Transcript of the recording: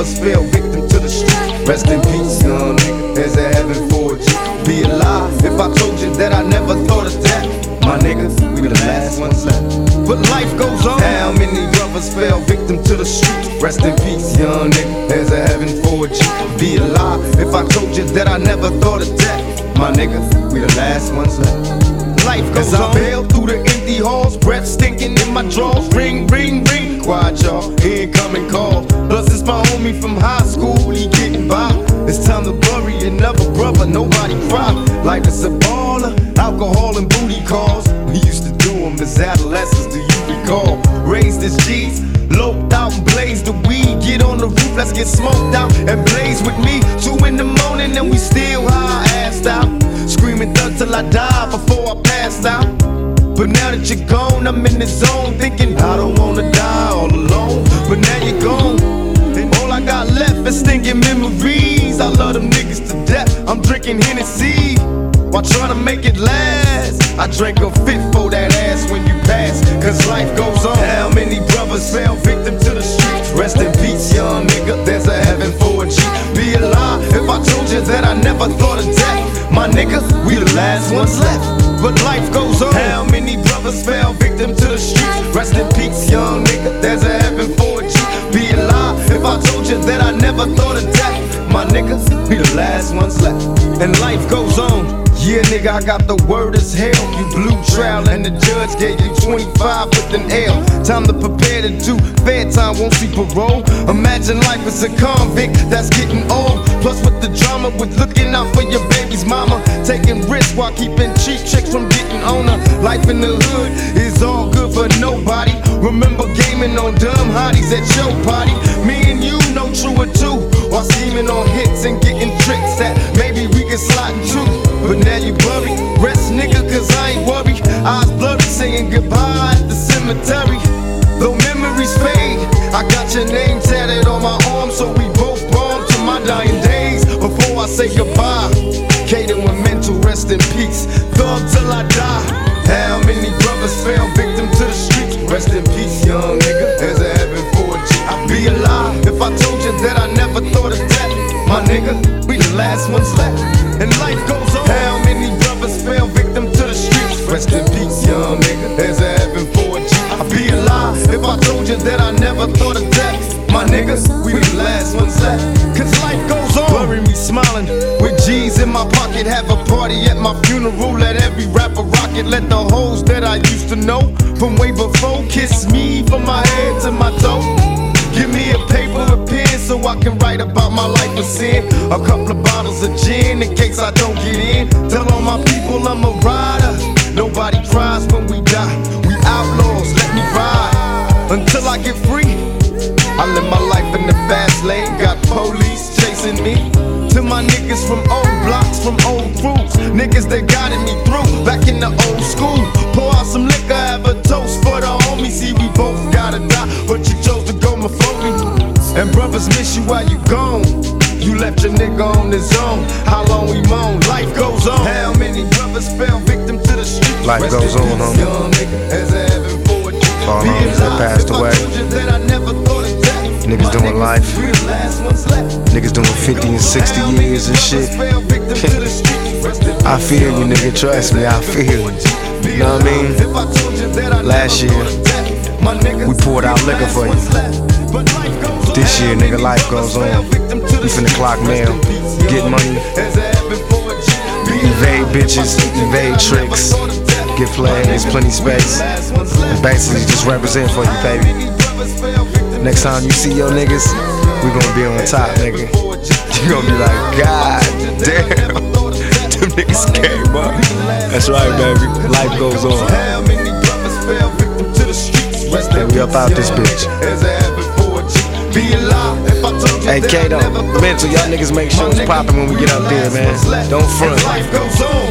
brothers fell victim to the street. Rest in peace, young nigga, there's a heaven for a G. Be alive if I told you that I never thought of that. My niggas, we the last ones left. But life goes on. How many brothers fell victim to the street? Rest in peace, young nigga, there's a heaven for a G. Be alive if I told you that I never thought of that. My niggas, we the last ones left. Life goes on. As I bail through the empty halls, breath stinking in my drawers. Ring, ring, ring, quiet y'all, incoming call. Plus it's my homie from high school, he getting by. It's time to bury another brother, nobody cry. Life is a baller, alcohol and booty calls. We used to do them as adolescents, do you recall? Raised as G's, loped out and blazed the weed. Get on the roof, let's get smoked out and blaze with me. 2 in the morning and we still high, assed out. Screaming thug till I die before I pass out. But now that you're gone, I'm in the zone, thinking I don't wanna die all alone. But now you're gone, and all I got left is stinking memories. I love them niggas to death, I'm drinking Hennessy while trying to make it last. I drank a fit for that ass when you pass, cause life goes on. How many brothers fell victim to the streets? Rest in peace, young nigga, there's a heaven for a G. Be alive if I told you that I never thought of death. My niggas, we the last ones left. But life goes on. How many brothers fell victim to the streets? Rest in peace, young nigga, there's a heaven for a G. Be alive if I told you that I never thought of death. My niggas, we the last ones left. And life goes on. Yeah, nigga, I got the word as hell. You blew trial and the judge gave you 25 with an L. Time to prepare to do fair time, won't see parole. Imagine life as a convict that's getting old. Plus with the drama, with looking out for your baby's mama. Taking risks while keeping cheap chicks from getting on her. Life in the hood is all good for nobody. Remember gaming on dumb hotties at your party. Me and you know true or two. While scheming on hits and getting tricks that maybe we can slide into. But now you buried, rest nigga, cause I ain't worried. Eyes blurry, saying goodbye at the cemetery. Though memories fade, I got your name tatted on my arm, so we both born to my dying days. Before I say goodbye, Kaden with mental rest in peace. Thug till I die. How many brothers fell victim to the streets? Rest in peace, young nigga, there's a heaven for a G. I'd be alive if I told you that I never thought of death. My nigga, we the last ones left. And life goes on. How many brothers fell victim to the streets? Rest in peace, young nigga, there's a heaven for a G. I'd be alive if I told you that I never thought of death. My niggas, we the last ones left. Cause life goes on. Bury me smiling with G's in my pocket. Have a party at my funeral. Let every rapper rock it. Let the hoes that I used to know from way before kiss me from my head to my toe. Give me a paper, a pen, so I can write about my life of sin. A couple of bottles of gin in case I don't get in. Tell all my people I'm a rider. Nobody cries when we die. We outlaws, let me ride until I get free. I live my life in the fast lane. Got police chasing me. To my niggas from old blocks, from old crews. Niggas that guided me through back in the old school. Pour out some liquor, have a toast for the homies. See, we both gotta die, but you chose to go before me. And brothers miss you while you gone. You left your nigga on his own. How long we moan? Life goes on. How many brothers fell victim to the streets? Life goes on, homie. All homies that passed away. Niggas doing life. Niggas doing 50 and 60 years and shit. I feel you, nigga. Trust me, I feel you. You know what I mean? Last year, we poured out liquor for you. This year, nigga, life goes on. We finna clock mail, get money, evade bitches, evade tricks, get players, plenty space, and basically just represent for you, baby. Next time you see your niggas, we gonna be on top, nigga. You gonna be like, God damn, them niggas came up. That's right, baby. Life goes on. And we up out this bitch. Hey, Kato, mental, y'all niggas make sure it's poppin' when we get up there, man. Don't front.